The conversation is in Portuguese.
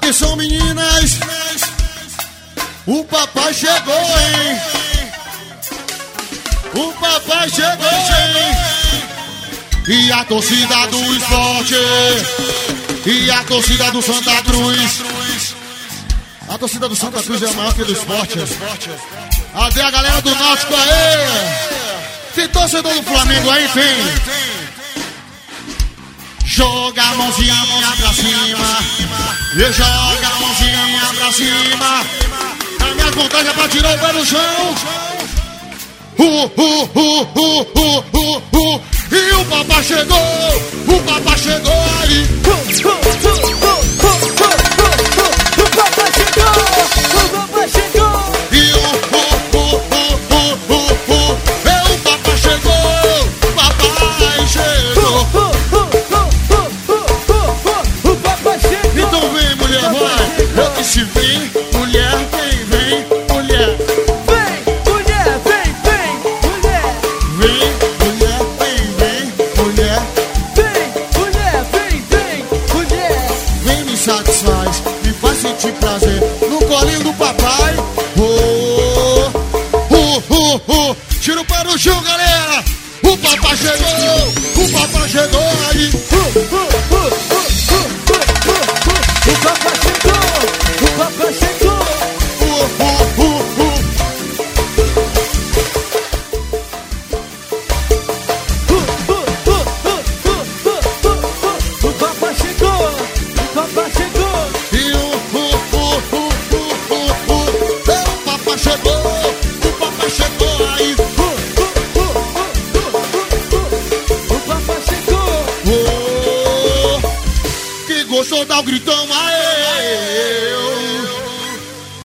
Atenção, meninas, o papai chegou, hein? O papai chegou, hein? E a torcida do esporte, e a torcida do Santa Cruz. A torcida do Santa Cruz é maior que do esporte. Cadê a galera do Náutico aí? Tem torcedor do Flamengo aí? Tem. Joga a mãozinha pra cima. E joga a mãozinha pra cima. A minha vontade é pra tirar o pé do chão. E o papai chegou aí. O papai chegou. E o papai chegou. O papai chegou. O papai chegou. Então vem, mulher, vai. Eu disse vem, mulher, vem, mulher. Vem, mulher, vem, mulher. Vem, mulher, vem, mulher. Vem, mulher, vem, mulher. Vem, me satisfaz, me faz sentir prazer no colinho do papai. Tira o pé do chão, galera. O papai chegou aí. O papai chegou. O papai chegou. E o papai chegou aí. O papai chegou. Que gostou, dá o gritão aí.